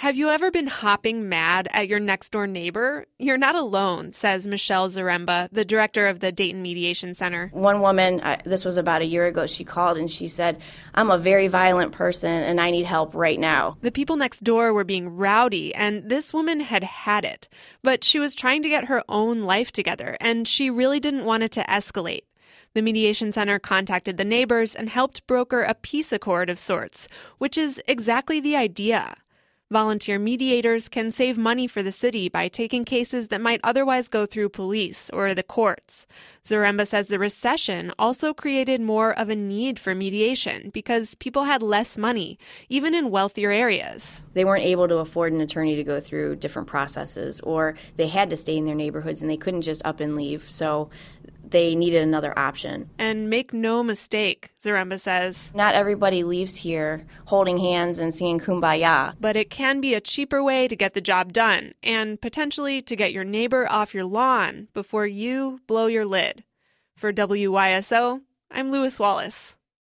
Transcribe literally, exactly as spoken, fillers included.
Have you ever been hopping mad at your next-door neighbor? You're not alone, says Michelle Zaremba, the director of the Dayton Mediation Center. One woman, I, this was about a year ago, she called and she said, I'm a very violent person and I need help right now. The people next door were being rowdy, and this woman had had it. But she was trying to get her own life together, and she really didn't want it to escalate. The Mediation Center contacted the neighbors and helped broker a peace accord of sorts, which is exactly the idea. Volunteer mediators can save money for the city by taking cases that might otherwise go through police or the courts. Zaremba says the recession also created more of a need for mediation because people had less money, even in wealthier areas. They weren't able to afford an attorney to go through different processes, or they had to stay in their neighborhoods and they couldn't just up and leave. So they needed another option. And make no mistake, Zaremba says, not everybody leaves here holding hands and singing Kumbaya. But it can be a cheaper way to get the job done and potentially to get your neighbor off your lawn before you blow your lid. For W Y S O, I'm Lewis Wallace.